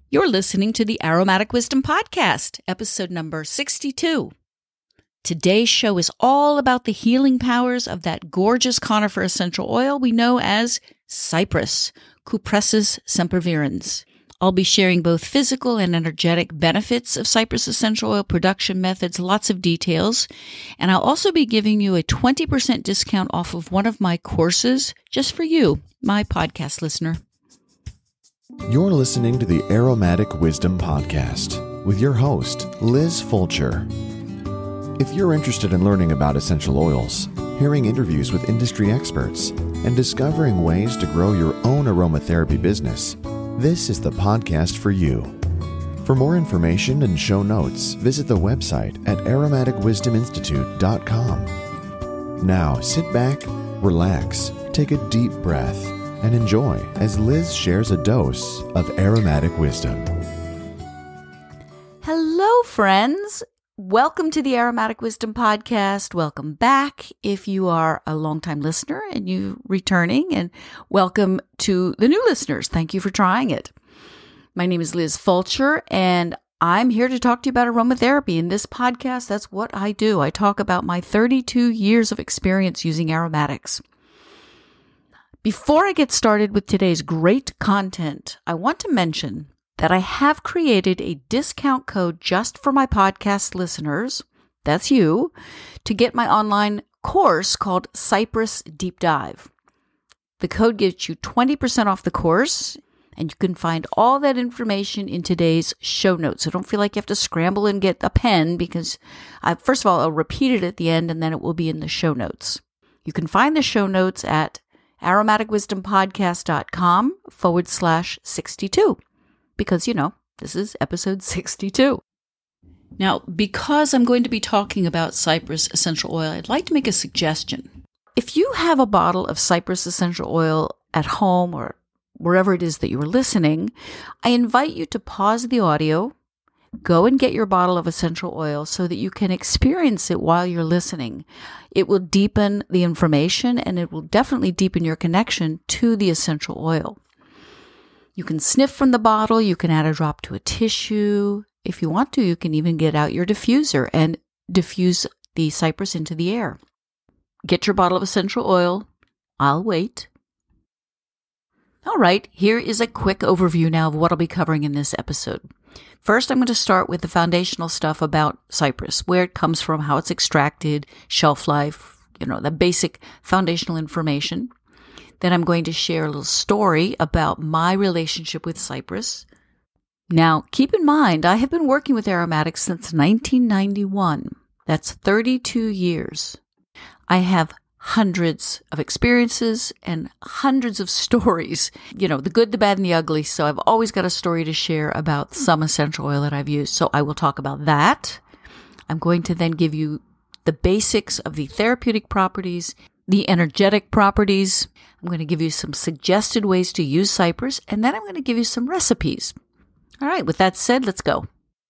You're listening to the Aromatic Wisdom Podcast, episode number 62. Today's show is all about the healing powers of that gorgeous conifer essential oil we know as cypress, Cupressus sempervirens. I'll be sharing both physical and energetic benefits of cypress essential oil production methods, lots of details, and I'll also be giving you a 20% discount off of one of my courses just for you, my podcast listener. You're listening to the Aromatic Wisdom Podcast with your host, Liz Fulcher. If you're interested in learning about essential oils, hearing interviews with industry experts, and discovering ways to grow your own aromatherapy business, this is the podcast for you. For more information and show notes, visit the website at aromaticwisdominstitute.com. Now sit back, relax, take a deep breath, and enjoy as Liz shares a dose of aromatic wisdom. Hello, friends. Welcome to the Aromatic Wisdom Podcast. Welcome back if you are a longtime listener and you returning, and welcome to the new listeners. Thank you for trying it. My name is Liz Fulcher, and I'm here to talk to you about aromatherapy. In this podcast, that's what I do. I talk about my 32 years of experience using aromatics. Before I get started with today's great content, I want to mention that I have created a discount code just for my podcast listeners, that's you, to get my online course called Cypress Deep Dive. The code gives you 20% off the course, and you can find all that information in today's show notes. So don't feel like you have to scramble and get a pen because, first of all, I'll repeat it at the end, and then it will be in the show notes. You can find the show notes at aromaticwisdompodcast.com/62. Because, this is episode 62. Now, because I'm going to be talking about cypress essential oil, I'd like to make a suggestion. If you have a bottle of cypress essential oil at home or wherever it is that you are listening, I invite you to pause the audio, go and get your bottle of essential oil so that you can experience it while you're listening. It will deepen the information and it will definitely deepen your connection to the essential oil. You can sniff from the bottle, you can add a drop to a tissue. If you want to, you can even get out your diffuser and diffuse the cypress into the air. Get your bottle of essential oil. I'll wait. All right, here is a quick overview now of what I'll be covering in this episode. First, I'm going to start with the foundational stuff about cypress, where it comes from, how it's extracted, shelf life, the basic foundational information. Then I'm going to share a little story about my relationship with cypress. Now, keep in mind, I have been working with aromatics since 1991. That's 32 years. I have hundreds of experiences and hundreds of stories, the good, the bad, and the ugly. So I've always got a story to share about some essential oil that I've used. So I will talk about that. I'm going to then give you the basics of the therapeutic properties, the energetic properties. I'm going to give you some suggested ways to use cypress, and then I'm going to give you some recipes. All right, with that said, let's go.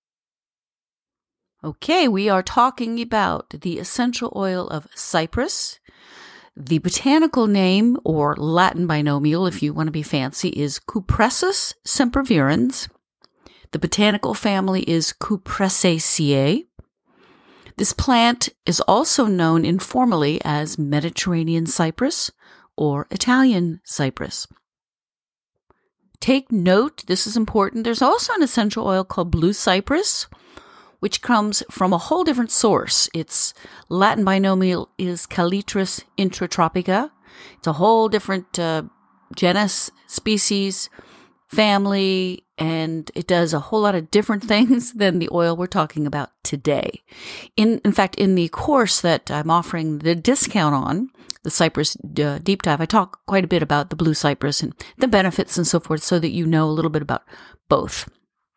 Okay, we are talking about the essential oil of cypress. The botanical name, or Latin binomial, if you want to be fancy, is Cupressus sempervirens. The botanical family is Cupressaceae. This plant is also known informally as Mediterranean cypress or Italian cypress. Take note, this is important, there's also an essential oil called blue cypress, which comes from a whole different source. Its Latin binomial is Calitris intratropica. It's a whole different genus, species, family, and it does a whole lot of different things than the oil we're talking about today. In fact, in the course that I'm offering the discount on, the Cypress Deep Dive, I talk quite a bit about the blue cypress and the benefits and so forth so that you know a little bit about both.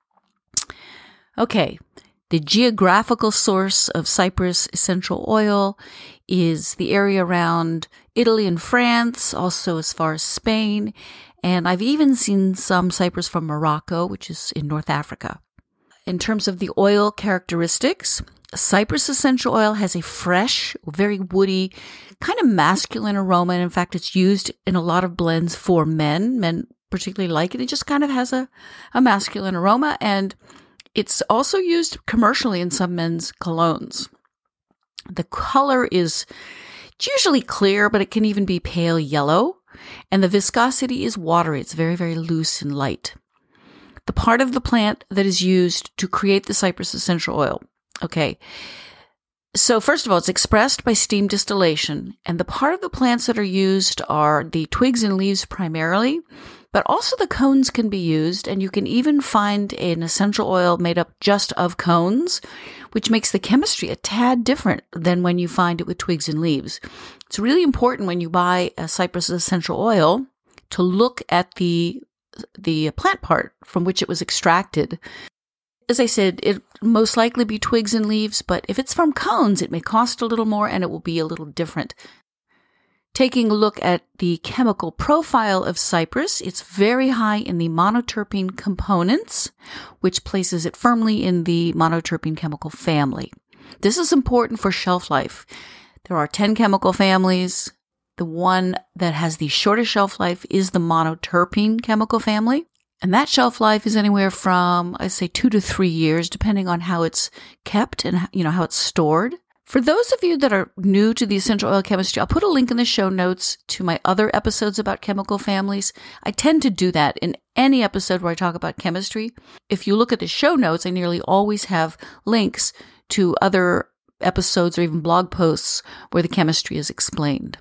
Okay, the geographical source of cypress essential oil is the area around Italy and France, also as far as Spain, and I've even seen some cypress from Morocco, which is in North Africa. In terms of the oil characteristics, cypress essential oil has a fresh, very woody, kind of masculine aroma. And in fact, it's used in a lot of blends for men. Men particularly like it. It just kind of has a masculine aroma, and it's also used commercially in some men's colognes. The color is usually clear, but it can even be pale yellow, and the viscosity is watery. It's very, very loose and light. The part of the plant that is used to create the cypress essential oil. Okay. So first of all, it's expressed by steam distillation, and the part of the plants that are used are the twigs and leaves primarily, but also the cones can be used, and you can even find an essential oil made up just of cones, which makes the chemistry a tad different than when you find it with twigs and leaves. It's really important when you buy a cypress essential oil to look at the plant part from which it was extracted. As I said, it most likely be twigs and leaves, but if it's from cones, it may cost a little more and it will be a little different. Taking a look at the chemical profile of cypress, it's very high in the monoterpene components, which places it firmly in the monoterpene chemical family. This is important for shelf life. There are 10 chemical families. The one that has the shortest shelf life is the monoterpene chemical family. And that shelf life is anywhere from, I'd say, 2 to 3 years, depending on how it's kept and, how it's stored. For those of you that are new to the essential oil chemistry, I'll put a link in the show notes to my other episodes about chemical families. I tend to do that in any episode where I talk about chemistry. If you look at the show notes, I nearly always have links to other episodes or even blog posts where the chemistry is explained.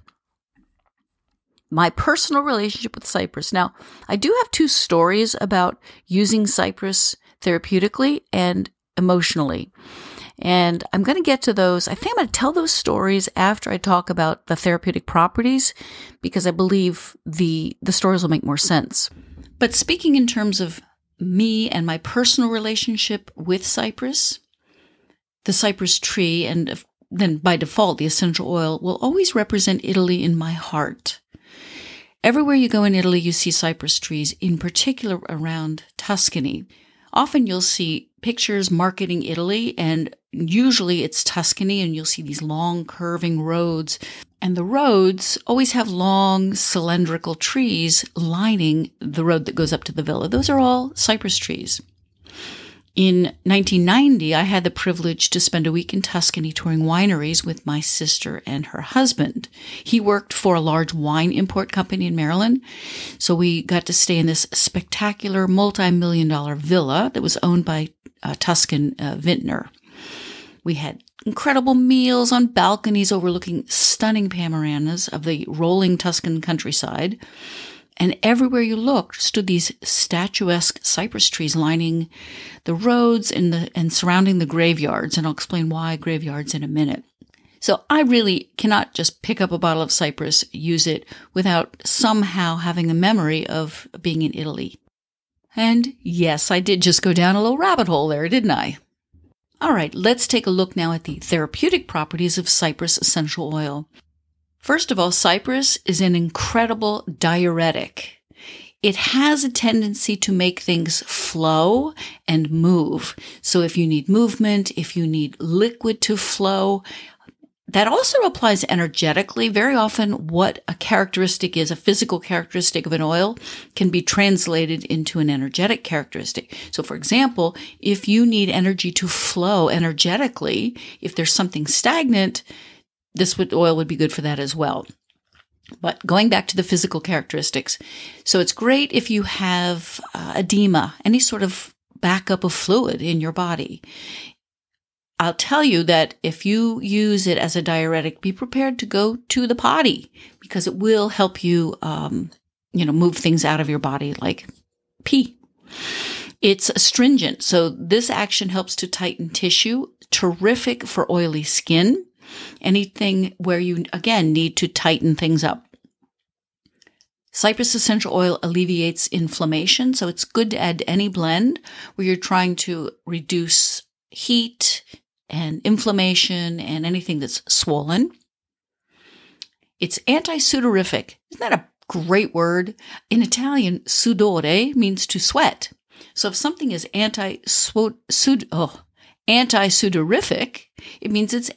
My personal relationship with cypress. Now, I do have 2 stories about using cypress therapeutically and emotionally. And I'm going to get to those. I think I'm going to tell those stories after I talk about the therapeutic properties, because I believe the stories will make more sense. But speaking in terms of me and my personal relationship with cypress, the cypress tree, and then by default, the essential oil will always represent Italy in my heart. Everywhere you go in Italy, you see cypress trees, in particular around Tuscany. Often you'll see pictures marketing Italy, and usually it's Tuscany, and you'll see these long curving roads. And the roads always have long cylindrical trees lining the road that goes up to the villa. Those are all cypress trees. In 1990, I had the privilege to spend a week in Tuscany touring wineries with my sister and her husband. He worked for a large wine import company in Maryland, so we got to stay in this spectacular multi-million-dollar villa that was owned by Tuscan vintner. We had incredible meals on balconies overlooking stunning panoramas of the rolling Tuscan countryside. And everywhere you looked stood these statuesque cypress trees lining the roads and surrounding the graveyards. And I'll explain why graveyards in a minute. So I really cannot just pick up a bottle of cypress, use it without somehow having a memory of being in Italy. And yes, I did just go down a little rabbit hole there, didn't I? All right, let's take a look now at the therapeutic properties of cypress essential oil. First of all, cypress is an incredible diuretic. It has a tendency to make things flow and move. So if you need movement, if you need liquid to flow, that also applies energetically. Very often what a characteristic is, a physical characteristic of an oil, can be translated into an energetic characteristic. So for example, if you need energy to flow energetically, if there's something stagnant, oil would be good for that as well. But going back to the physical characteristics, so it's great if you have edema, any sort of backup of fluid in your body. I'll tell you that if you use it as a diuretic, be prepared to go to the potty, because it will help you, move things out of your body like pee. It's astringent, so this action helps to tighten tissue, terrific for oily skin. Anything where you, again, need to tighten things up. Cypress essential oil alleviates inflammation, so it's good to add to any blend where you're trying to reduce heat and inflammation and anything that's swollen. It's anti-sudorific. Isn't that a great word? In Italian, sudore means to sweat. So if something is anti-sudorific, it means it's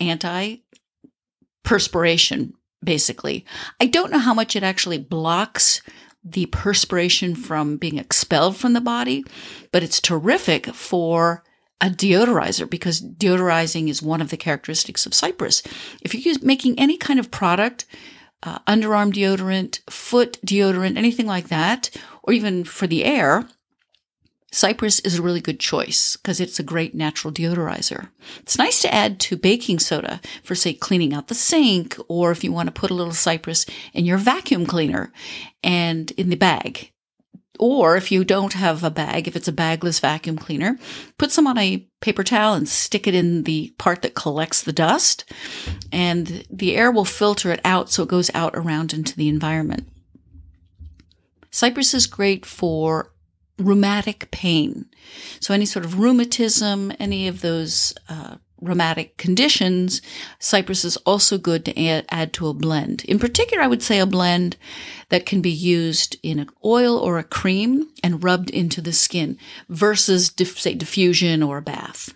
anti-perspiration, basically. I don't know how much it actually blocks the perspiration from being expelled from the body, but it's terrific for a deodorizer because deodorizing is one of the characteristics of cypress. If you're making any kind of product, underarm deodorant, foot deodorant, anything like that, or even for the air, cypress is a really good choice because it's a great natural deodorizer. It's nice to add to baking soda for, say, cleaning out the sink, or if you want to put a little cypress in your vacuum cleaner and in the bag. Or if you don't have a bag, if it's a bagless vacuum cleaner, put some on a paper towel and stick it in the part that collects the dust, and the air will filter it out so it goes out around into the environment. Cypress is great for rheumatic pain. So any sort of rheumatism, any of those rheumatic conditions, cypress is also good to add to a blend. In particular, I would say a blend that can be used in an oil or a cream and rubbed into the skin versus, say, diffusion or a bath.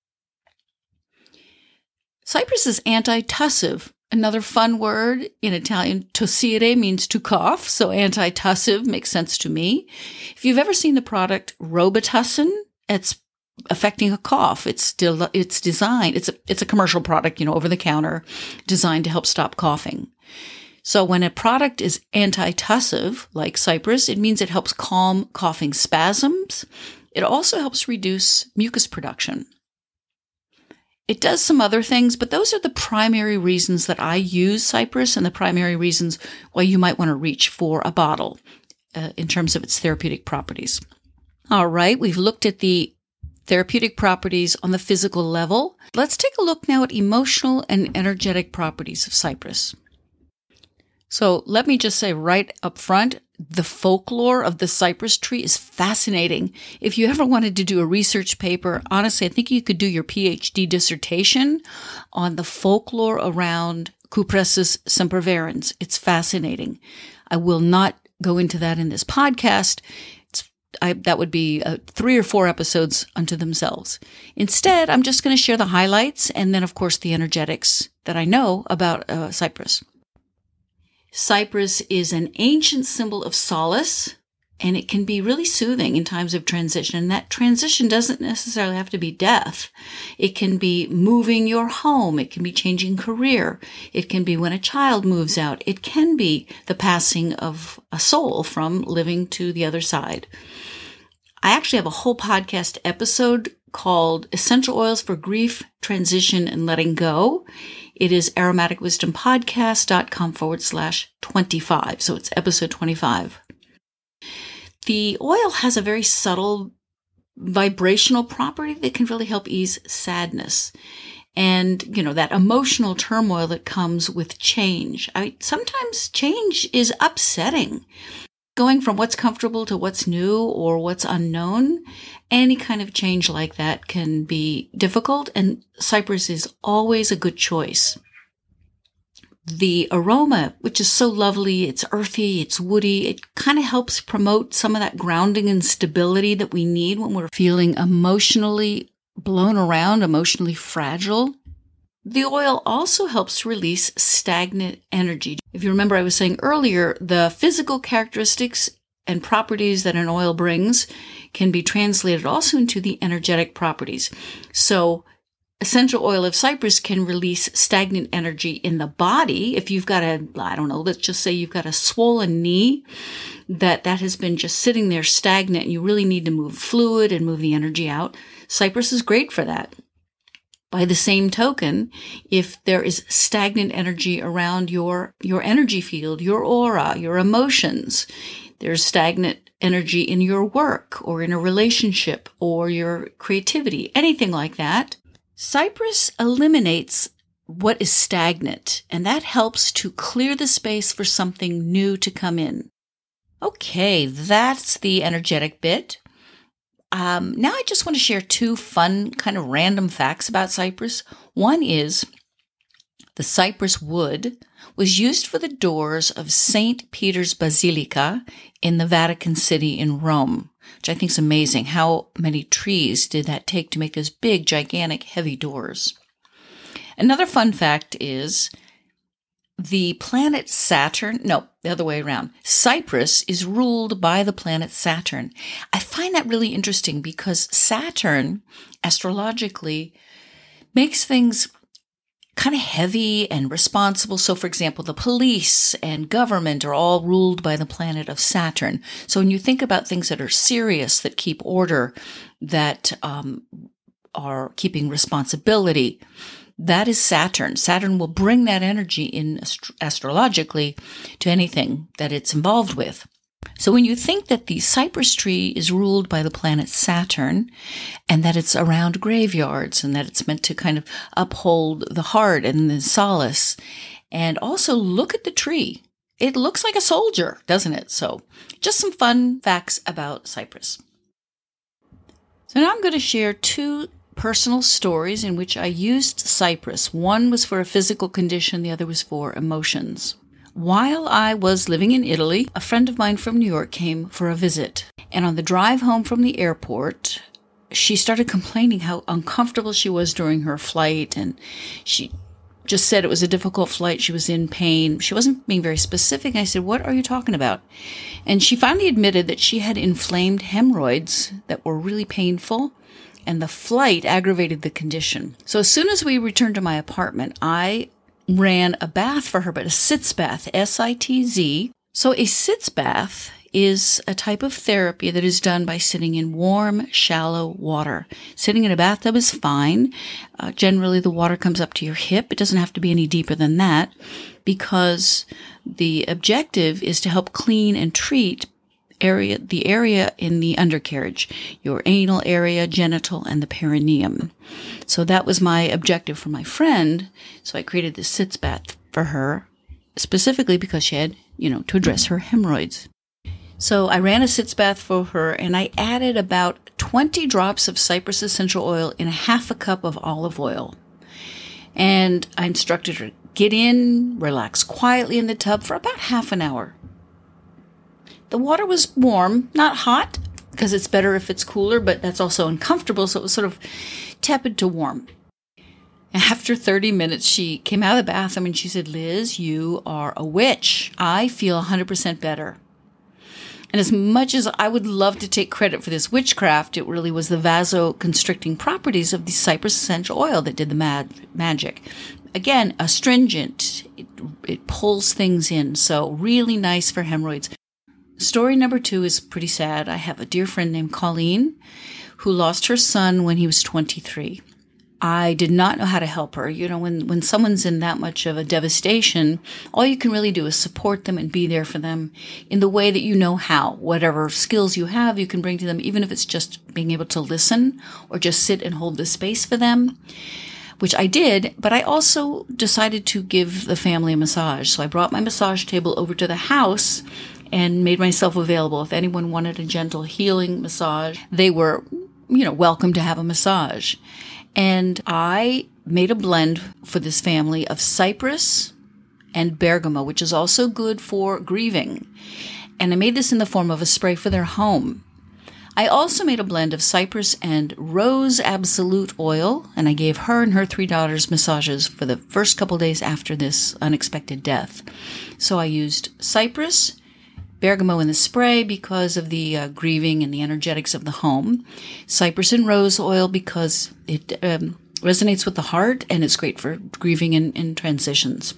Cypress is antitussive. Another fun word in Italian, tossire means to cough, so antitussive makes sense to me. If you've ever seen the product Robitussin, it's affecting a cough. It's designed. It's a commercial product, over the counter, designed to help stop coughing. So when a product is antitussive, like cypress, it means it helps calm coughing spasms. It also helps reduce mucus production. It does some other things, but those are the primary reasons that I use cypress and the primary reasons why you might want to reach for a bottle in terms of its therapeutic properties. All right, we've looked at the therapeutic properties on the physical level. Let's take a look now at emotional and energetic properties of cypress. So let me just say right up front, the folklore of the cypress tree is fascinating. If you ever wanted to do a research paper, honestly, I think you could do your PhD dissertation on the folklore around Cupressus sempervirens. It's fascinating. I will not go into that in this podcast. That would be 3 or 4 episodes unto themselves. Instead, I'm just going to share the highlights and then, of course, the energetics that I know about cypress. Cypress is an ancient symbol of solace, and it can be really soothing in times of transition. And that transition doesn't necessarily have to be death. It can be moving your home. It can be changing career. It can be when a child moves out. It can be the passing of a soul from living to the other side. I actually have a whole podcast episode called Essential Oils for Grief, Transition, and Letting Go. It is aromaticwisdompodcast.com/25. So it's episode 25. The oil has a very subtle vibrational property that can really help ease sadness. And, that emotional turmoil that comes with change. Sometimes change is upsetting. Going from what's comfortable to what's new or what's unknown, any kind of change like that can be difficult, and cypress is always a good choice. The aroma, which is so lovely, it's earthy, it's woody, it kind of helps promote some of that grounding and stability that we need when we're feeling emotionally blown around, emotionally fragile. The oil also helps release stagnant energy. If you remember, I was saying earlier, the physical characteristics and properties that an oil brings can be translated also into the energetic properties. So essential oil of cypress can release stagnant energy in the body. If you've got let's just say you've got a swollen knee that has been just sitting there stagnant and you really need to move fluid and move the energy out, cypress is great for that. By the same token, if there is stagnant energy around your energy field, your aura, your emotions, there's stagnant energy in your work or in a relationship or your creativity, anything like that, cypress eliminates what is stagnant, and that helps to clear the space for something new to come in. Okay, that's the energetic bit. Now I just want to share 2 fun kind of random facts about cypress. One is the cypress wood was used for the doors of St. Peter's Basilica in the Vatican City in Rome, which I think is amazing. How many trees did that take to make those big, gigantic, heavy doors? Another fun fact is the planet Saturn, no, the other way around. Cyprus is ruled by the planet Saturn. I find that really interesting because Saturn, astrologically, makes things kind of heavy and responsible. So, for example, the police and government are all ruled by the planet of Saturn. So when you think about things that are serious, that keep order, that are keeping responsibility, that is Saturn. Saturn will bring that energy in astrologically to anything that it's involved with. So when you think that the cypress tree is ruled by the planet Saturn and that it's around graveyards and that it's meant to kind of uphold the heart and the solace, and also look at the tree. It looks like a soldier, doesn't it? So just some fun facts about cypress. So now I'm going to share two personal stories in which I used cypress. One was for a physical condition, the other was for emotions. While I was living in Italy, a friend of mine from New York came for a visit. And on the drive home from the airport, she started complaining how uncomfortable she was during her flight. And she just said it was a difficult flight. She was in pain. She wasn't being very specific. I said, "What are you talking about?" And she finally admitted that she had inflamed hemorrhoids that were really painful, and the flight aggravated the condition. So as soon as we returned to my apartment, I ran a bath for her, but a sitz bath, S-I-T-Z. So a sitz bath is a type of therapy that is done by sitting in warm, shallow water. Sitting in a bathtub is fine. Generally, the water comes up to your hip. It doesn't have to be any deeper than that because the objective is to help clean and treat the area in the undercarriage, your anal area, genital, and the perineum. So that was my objective for my friend. So I created this sitz bath for her, specifically because she had, to address her hemorrhoids. So I ran a sitz bath for her, and I added about 20 drops of cypress essential oil in a half a cup of olive oil. And I instructed her, get in, relax quietly in the tub for about half an hour. The water was warm, not hot, because it's better if it's cooler, but that's also uncomfortable, so it was sort of tepid to warm. After 30 minutes, she came out of the bathroom and she said, "Liz, you are a witch. I feel 100% better." And as much as I would love to take credit for this witchcraft, it really was the vasoconstricting properties of the cypress essential oil that did the magic. Again, astringent. It pulls things in, so really nice for hemorrhoids. Story number 2 is pretty sad. I have a dear friend named Colleen who lost her son when he was 23. I did not know how to help her. When someone's in that much of a devastation, all you can really do is support them and be there for them in the way that you know how. Whatever skills you have, you can bring to them, even if it's just being able to listen or just sit and hold the space for them, which I did. But I also decided to give the family a massage. So I brought my massage table over to the house and made myself available. If anyone wanted a gentle healing massage, they were, welcome to have a massage. And I made a blend for this family of cypress and bergamot, which is also good for grieving. And I made this in the form of a spray for their home. I also made a blend of cypress and rose absolute oil, and I gave her and her 3 daughters massages for the first couple days after this unexpected death. So I used cypress, bergamot in the spray because of the grieving and the energetics of the home. Cypress and rose oil because it resonates with the heart and it's great for grieving and transitions.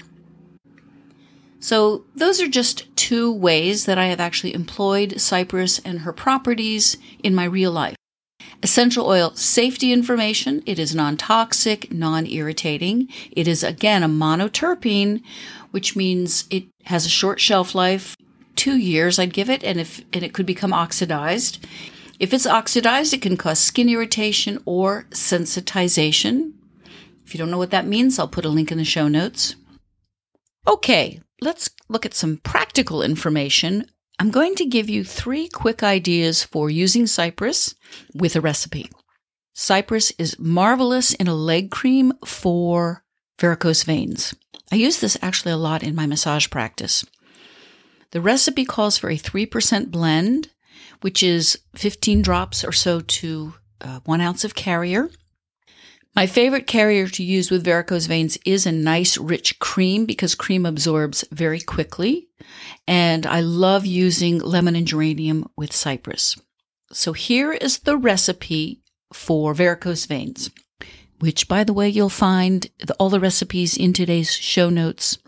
So those are just 2 ways that I have actually employed cypress and her properties in my real life. Essential oil safety information. It is non-toxic, non-irritating. It is, again, a monoterpene, which means it has a short shelf life. 2 years I'd give it, and it could become oxidized. If it's oxidized, it can cause skin irritation or sensitization. If you don't know what that means, I'll put a link in the show notes. Okay, let's look at some practical information. I'm going to give you 3 quick ideas for using cypress with a recipe. Cypress is marvelous in a leg cream for varicose veins. I use this actually a lot in my massage practice. The recipe calls for a 3% blend, which is 15 drops or so to 1 ounce of carrier. My favorite carrier to use with varicose veins is a nice rich cream because cream absorbs very quickly. And I love using lemon and geranium with cypress. So here is the recipe for varicose veins, which, by the way, you'll find all the recipes in today's show notes,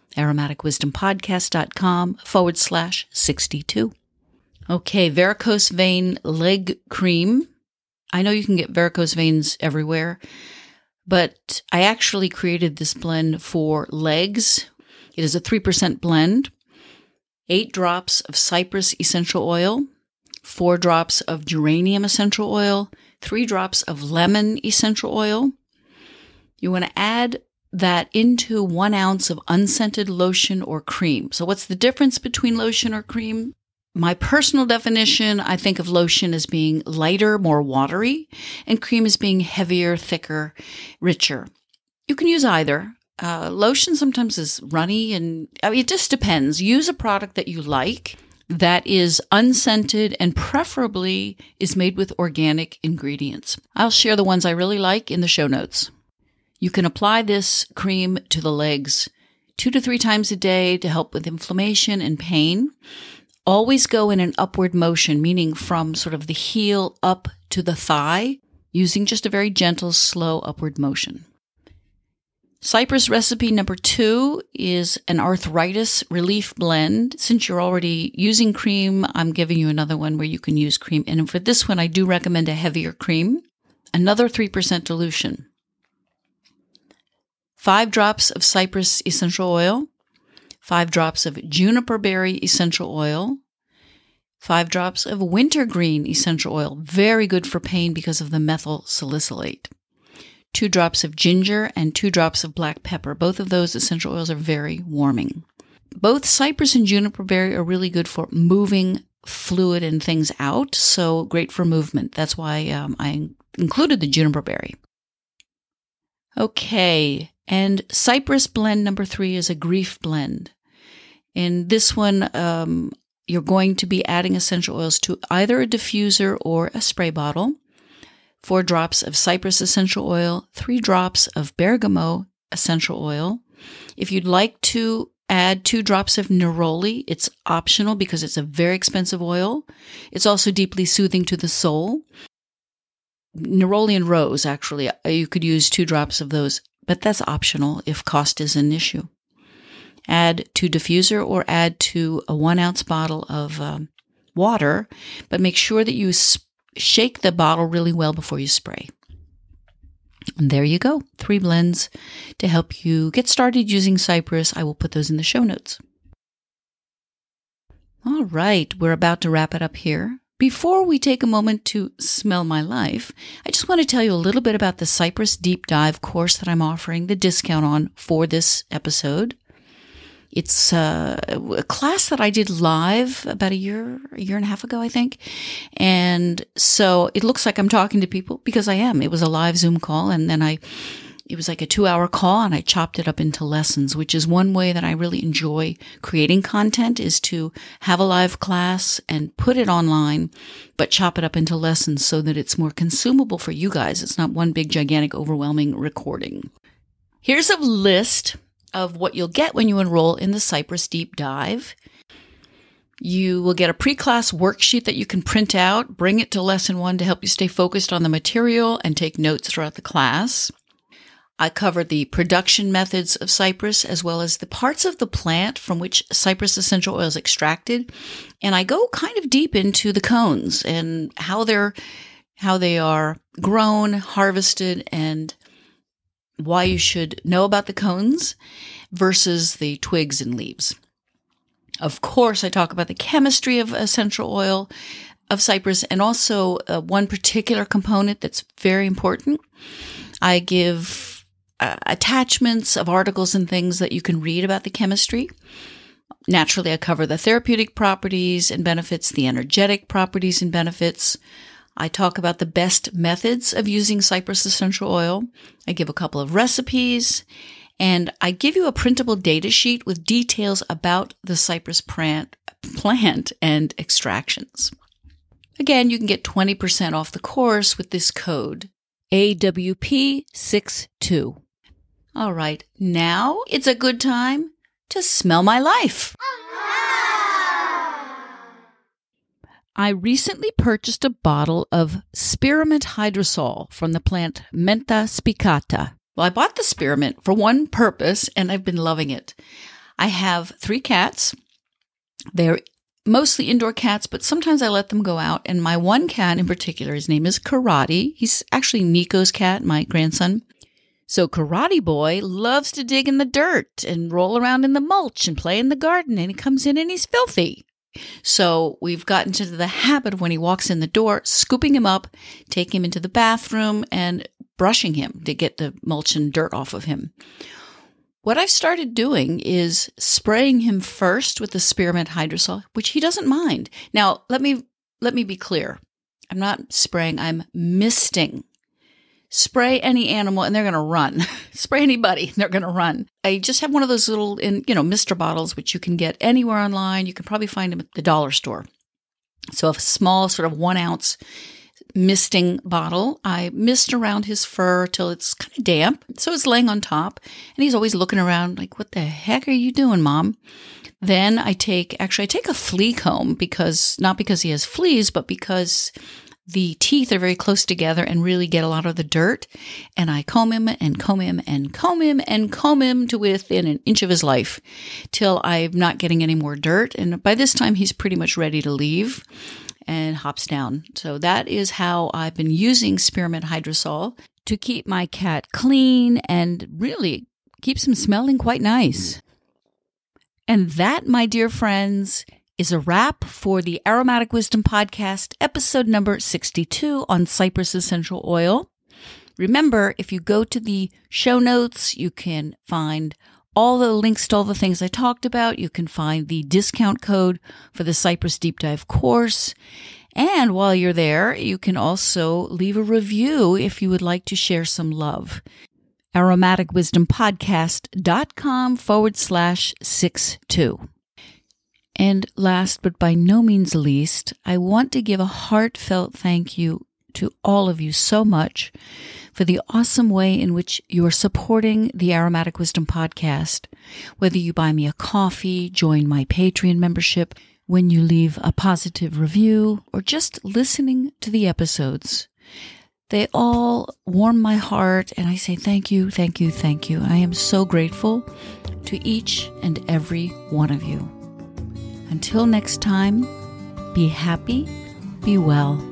aromaticwisdompodcast.com/62. Okay, varicose vein leg cream. I know you can get varicose veins everywhere, but I actually created this blend for legs. It is a 3% blend, 8 drops of cypress essential oil, 4 drops of geranium essential oil, 3 drops of lemon essential oil. You want to add that into 1 ounce of unscented lotion or cream. So what's the difference between lotion or cream? My personal definition, I think of lotion as being lighter, more watery, and cream as being heavier, thicker, richer. You can use either. Lotion sometimes is runny, and it just depends. Use a product that you like that is unscented and preferably is made with organic ingredients. I'll share the ones I really like in the show notes. You can apply this cream to the legs 2 to 3 times a day to help with inflammation and pain. Always go in an upward motion, meaning from sort of the heel up to the thigh, using just a very gentle, slow upward motion. Cypress recipe number 2 is an arthritis relief blend. Since you're already using cream, I'm giving you another one where you can use cream. And for this one, I do recommend a heavier cream. Another 3% dilution. 5 drops of cypress essential oil. 5 drops of juniper berry essential oil. 5 drops of wintergreen essential oil. Very good for pain because of the methyl salicylate. 2 drops of ginger and 2 drops of black pepper. Both of those essential oils are very warming. Both cypress and juniper berry are really good for moving fluid and things out, so great for movement. That's why I included the juniper berry. Okay, and cypress blend number 3 is a grief blend. In this one, you're going to be adding essential oils to either a diffuser or a spray bottle. 4 drops of cypress essential oil, 3 drops of bergamot essential oil. If you'd like to add 2 drops of neroli, it's optional because it's a very expensive oil. It's also deeply soothing to the soul. Neroli and rose, actually, you could use 2 drops of those, but that's optional if cost is an issue. Add to diffuser or add to a 1 ounce bottle of water, but make sure that you shake the bottle really well before you spray. And there you go. 3 blends to help you get started using cypress. I will put those in the show notes. All right, we're about to wrap it up here. Before we take a moment to smell my life, I just want to tell you a little bit about the Cypress Deep Dive course that I'm offering the discount on for this episode. It's a class that I did live about a year and a half ago, I think. And so it looks like I'm talking to people because I am. It was a live Zoom call, and then it was like a 2-hour call, and I chopped it up into lessons, which is one way that I really enjoy creating content, is to have a live class and put it online, but chop it up into lessons so that it's more consumable for you guys. It's not one big, gigantic, overwhelming recording. Here's a list of what you'll get when you enroll in the Cypress Deep Dive. You will get a pre-class worksheet that you can print out, bring it to lesson 1 to help you stay focused on the material and take notes throughout the class. I cover the production methods of cypress as well as the parts of the plant from which cypress essential oil is extracted. And I go kind of deep into the cones and how they are grown, harvested, and why you should know about the cones versus the twigs and leaves. Of course, I talk about the chemistry of essential oil of cypress and also one particular component that's very important. I give attachments of articles and things that you can read about the chemistry. Naturally, I cover the therapeutic properties and benefits, the energetic properties and benefits. I talk about the best methods of using cypress essential oil. I give a couple of recipes, and I give you a printable data sheet with details about the cypress plant and extractions. Again, you can get 20% off the course with this code, AWP62. All right, now it's a good time to smell my life. I recently purchased a bottle of spearmint hydrosol from the plant Mentha spicata. Well, I bought the spearmint for one purpose, and I've been loving it. I have 3 cats. They're mostly indoor cats, but sometimes I let them go out. And my one cat in particular, his name is Karate. He's actually Nico's cat, my grandson. So Karate Boy loves to dig in the dirt and roll around in the mulch and play in the garden, and he comes in and he's filthy. So we've gotten to the habit of when he walks in the door, scooping him up, taking him into the bathroom, and brushing him to get the mulch and dirt off of him. What I've started doing is spraying him first with the spearmint hydrosol, which he doesn't mind. Now, let me be clear. I'm not spraying, I'm misting. Spray any animal and they're going to run. Spray anybody and they're going to run. I just have one of those little, mister bottles, which you can get anywhere online. You can probably find them at the dollar store. So a small sort of 1 ounce misting bottle. I mist around his fur till it's kind of damp. So it's laying on top and he's always looking around like, what the heck are you doing, Mom? Then I take a flea comb not because he has fleas, but because the teeth are very close together and really get a lot of the dirt. And I comb him and comb him and comb him and comb him to within an inch of his life till I'm not getting any more dirt. And by this time, he's pretty much ready to leave and hops down. So that is how I've been using spearmint hydrosol to keep my cat clean and really keeps him smelling quite nice. And that, my dear friends, is a wrap for the Aromatic Wisdom Podcast, episode number 62 on Cypress essential oil. Remember, if you go to the show notes, you can find all the links to all the things I talked about. You can find the discount code for the Cypress Deep Dive course. And while you're there, you can also leave a review if you would like to share some love. aromaticwisdompodcast.com/62. And last but by no means least, I want to give a heartfelt thank you to all of you so much for the awesome way in which you are supporting the Aromatic Wisdom Podcast. Whether you buy me a coffee, join my Patreon membership, when you leave a positive review, or just listening to the episodes. They all warm my heart, and I say thank you, thank you, thank you. I am so grateful to each and every one of you. Until next time, be happy, be well,